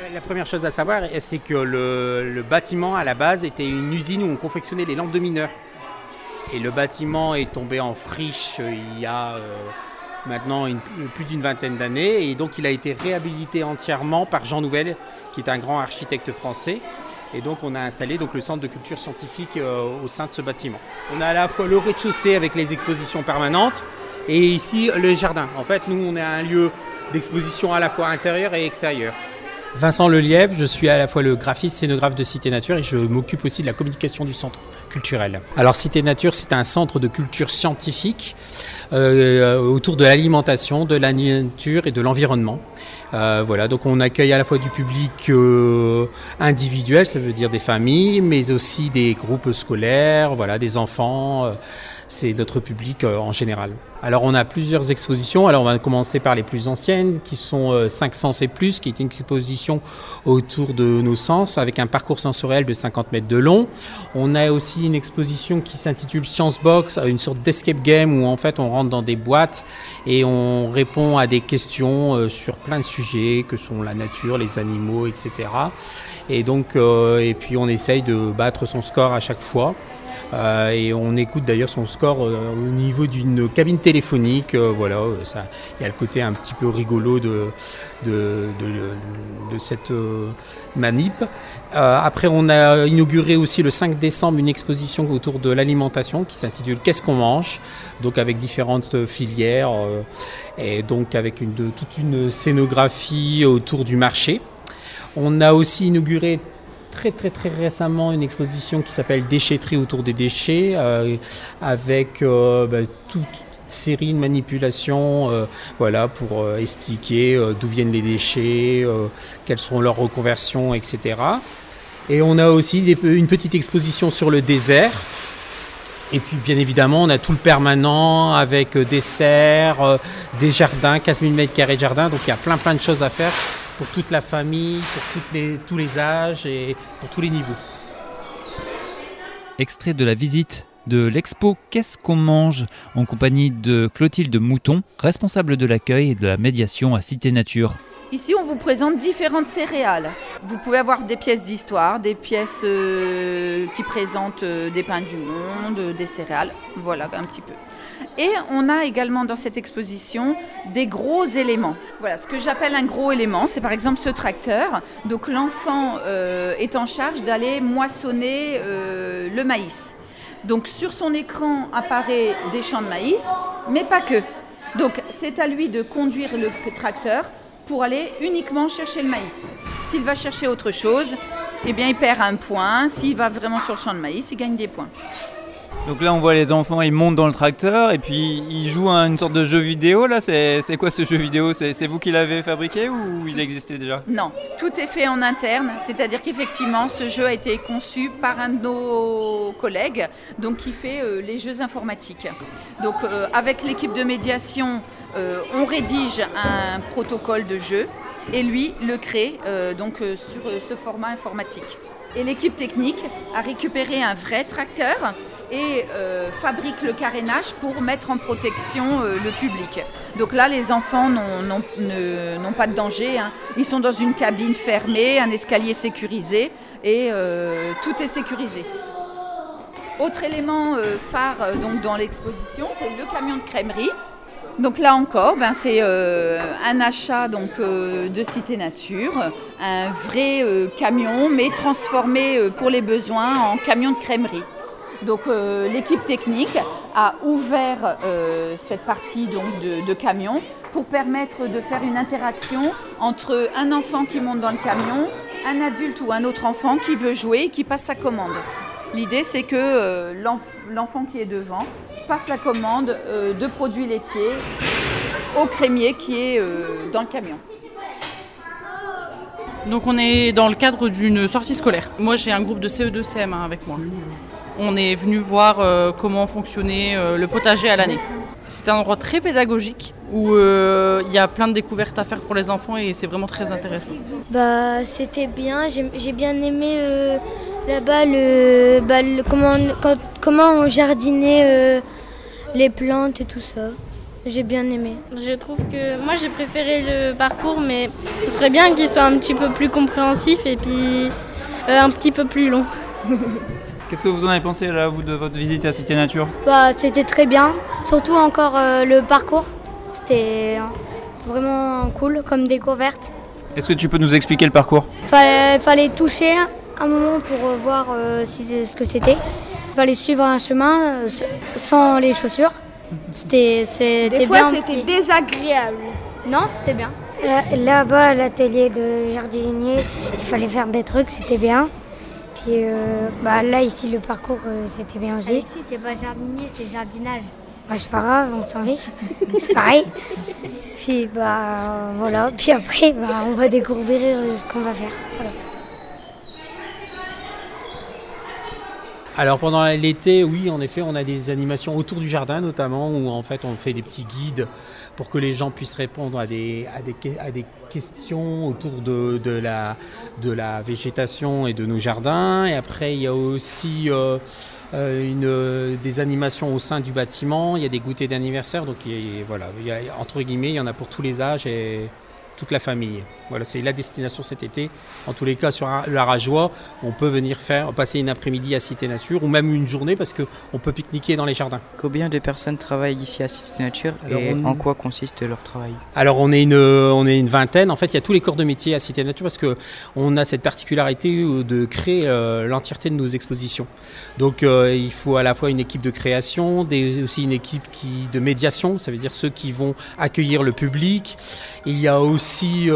La première chose à savoir, c'est que le bâtiment à la base était une usine où on confectionnait les lampes de mineurs. Et le bâtiment est tombé en friche il y a maintenant plus d'une vingtaine d'années. Et donc il a été réhabilité entièrement par Jean Nouvel, qui est un grand architecte français. Et donc on a installé donc, le centre de culture scientifique au sein de ce bâtiment. On a à la fois le rez-de-chaussée avec les expositions permanentes et ici le jardin. En fait, nous on est un lieu d'exposition à la fois intérieure et extérieure. Vincent Lelièvre, je suis à la fois le graphiste scénographe de Cité Nature et je m'occupe aussi de la communication du centre culturel. Alors Cité Nature, c'est un centre de culture scientifique autour de l'alimentation, de la nature et de l'environnement. Voilà, donc on accueille à la fois du public individuel, ça veut dire des familles, mais aussi des groupes scolaires, voilà, des enfants. C'est notre public en général. Alors on a plusieurs expositions. Alors on va commencer par les plus anciennes qui sont 5 sens et plus, qui est une exposition autour de nos sens avec un parcours sensoriel de 50 mètres de long. On a aussi une exposition qui s'intitule Science Box, une sorte d'escape game où en fait on rentre dans des boîtes et on répond à des questions sur plein de sujets que sont la nature, les animaux, etc. Et donc et puis on essaye de battre son score à chaque fois. Et on écoute d'ailleurs son score au niveau d'une cabine téléphonique. Voilà, il y a le côté un petit peu rigolo de cette manip. Après, on a inauguré aussi le 5 décembre une exposition autour de l'alimentation qui s'intitule Qu'est-ce qu'on mange ? Donc avec différentes filières et donc avec toute une scénographie autour du marché. On a aussi inauguré très récemment une exposition qui s'appelle Déchetterie autour des déchets avec toute série de manipulations voilà, pour expliquer d'où viennent les déchets, quelles sont leurs reconversions, etc. Et on a aussi une petite exposition sur le désert. Et puis bien évidemment on a tout le permanent avec des serres, des jardins, 15 000 m² de jardin, donc il y a plein de choses à faire pour toute la famille, pour tous les âges et pour tous les niveaux. Extrait de la visite de l'expo Qu'est-ce qu'on mange en compagnie de Clotilde Mouton, responsable de l'accueil et de la médiation à Cité Nature. Ici, on vous présente différentes céréales. Vous pouvez avoir des pièces d'histoire, des pièces qui présentent des pains du monde, des céréales, voilà un petit peu. Et on a également dans cette exposition des gros éléments. Voilà, ce que j'appelle un gros élément, c'est par exemple ce tracteur. Donc l'enfant est en charge d'aller moissonner le maïs. Donc sur son écran apparaît des champs de maïs, mais pas que. Donc c'est à lui de conduire le tracteur pour aller uniquement chercher le maïs. S'il va chercher autre chose, eh bien il perd un point. S'il va vraiment sur le champ de maïs, il gagne des points. Donc là on voit les enfants, ils montent dans le tracteur et puis ils jouent à une sorte de jeu vidéo là. C'est quoi ce jeu vidéo ? C'est vous qui l'avez fabriqué ou il existait déjà ? Non, tout est fait en interne, c'est-à-dire qu'effectivement ce jeu a été conçu par un de nos collègues, donc qui fait les jeux informatiques. Donc avec l'équipe de médiation, on rédige un protocole de jeu et lui le crée sur ce format informatique. Et l'équipe technique a récupéré un vrai tracteur et fabrique le carénage pour mettre en protection le public. Donc là, les enfants n'ont pas de danger, hein. Ils sont dans une cabine fermée, un escalier sécurisé et tout est sécurisé. Autre élément phare donc, dans l'exposition, c'est le camion de crèmerie. Donc là encore, c'est un achat de Cité Nature, un vrai camion mais transformé pour les besoins en camion de crèmerie. Donc l'équipe technique a ouvert cette partie de camion pour permettre de faire une interaction entre un enfant qui monte dans le camion, un adulte ou un autre enfant qui veut jouer et qui passe sa commande. L'idée c'est que l'enfant qui est devant passe la commande de produits laitiers au crémier qui est dans le camion. Donc on est dans le cadre d'une sortie scolaire. Moi j'ai un groupe de CE2 CM1 avec moi. On est venu voir comment fonctionnait le potager à l'année. C'est un endroit très pédagogique où il y a plein de découvertes à faire pour les enfants et c'est vraiment très intéressant. C'était bien, j'ai bien aimé là-bas comment on jardinait les plantes et tout ça. J'ai bien aimé. Je trouve que moi j'ai préféré le parcours, mais ce serait bien qu'il soit un petit peu plus compréhensif et puis un petit peu plus long. Qu'est-ce que vous en avez pensé là, vous, de votre visite à Cité Nature ? C'était très bien, surtout encore le parcours. C'était vraiment cool comme découverte. Est-ce que tu peux nous expliquer le parcours ? Fallait toucher un moment pour voir ce que c'était. Fallait suivre un chemin sans les chaussures. C'était Des fois, c'était désagréable. Non, c'était bien. Là-bas, à l'atelier de jardinier, il fallait faire des trucs, c'était bien. Puis là, ici, le parcours, c'était bien aussi. Alexis, c'est pas jardinier, c'est jardinage. C'est pas grave, on s'en fiche. C'est pareil. Puis voilà. Puis après, on va découvrir ce qu'on va faire. Voilà. Alors pendant l'été, oui, en effet, on a des animations autour du jardin notamment, où en fait on fait des petits guides pour que les gens puissent répondre à des questions autour de la végétation et de nos jardins. Et après, il y a aussi des animations au sein du bâtiment, il y a des goûters d'anniversaire, donc entre guillemets, il y en a pour tous les âges et toute la famille. Voilà, c'est la destination cet été. En tous les cas, sur la Rageois, on peut venir passer une après-midi à Cité Nature, ou même une journée, parce qu'on peut pique-niquer dans les jardins. Combien de personnes travaillent ici à Cité Nature et en quoi consiste leur travail ? Alors on est une vingtaine. En fait, il y a tous les corps de métier à Cité Nature, parce qu'on a cette particularité de créer l'entièreté de nos expositions. Donc il faut à la fois une équipe de création, aussi une équipe de médiation, ça veut dire ceux qui vont accueillir le public. Il y a aussi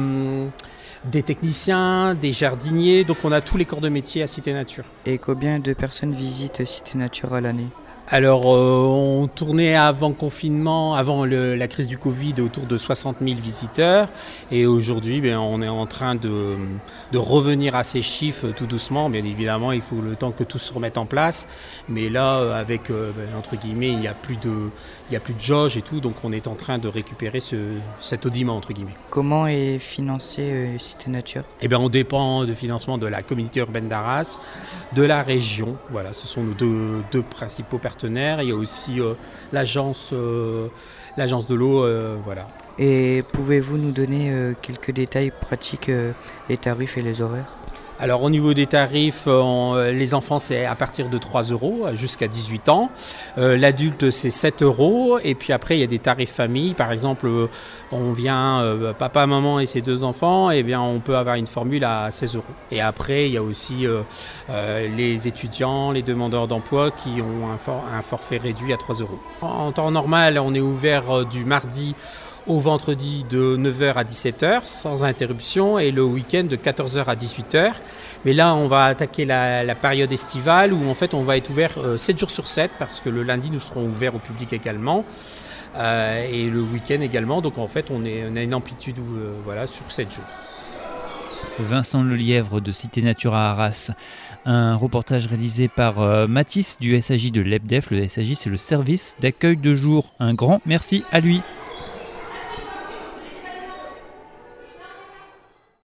des techniciens, des jardiniers, donc on a tous les corps de métier à Cité Nature. Et combien de personnes visitent Cité Nature à l'année ? Alors on tournait avant confinement, avant la crise du Covid, autour de 60 000 visiteurs, et aujourd'hui on est en train de revenir à ces chiffres tout doucement. Bien évidemment, il faut le temps que tout se remette en place, mais là avec entre guillemets il y a plus de jauge et tout, donc on est en train de récupérer cet audimat entre guillemets. Comment est financé Cité Nature ? On dépend de financement de la communauté urbaine d'Arras, de la région. Voilà, ce sont nos deux principaux partenaires. Il y a aussi l'agence de l'eau, voilà. Et pouvez-vous nous donner quelques détails pratiques, les tarifs et les horaires ? Alors au niveau des tarifs, les enfants c'est à partir de 3 € jusqu'à 18 ans. L'adulte c'est 7 €. Et puis après il y a des tarifs famille. Par exemple, on vient papa, maman et ses 2 enfants, et bien on peut avoir une formule à 16 €. Et après il y a aussi les étudiants, les demandeurs d'emploi qui ont un forfait réduit à 3 €. En temps normal, on est ouvert du mardi au vendredi de 9h à 17h sans interruption, et le week-end de 14h à 18h. Mais là, on va attaquer la période estivale où en fait on va être ouvert 7 jours sur 7, parce que le lundi nous serons ouverts au public également, et le week-end également. Donc en fait on a une amplitude sur 7 jours. Vincent Lelièvre de Cité Nature à Arras. Un reportage réalisé par Mathis du SAJ de l'EPDEF. Le SAJ, c'est le service d'accueil de jour. Un grand merci à lui.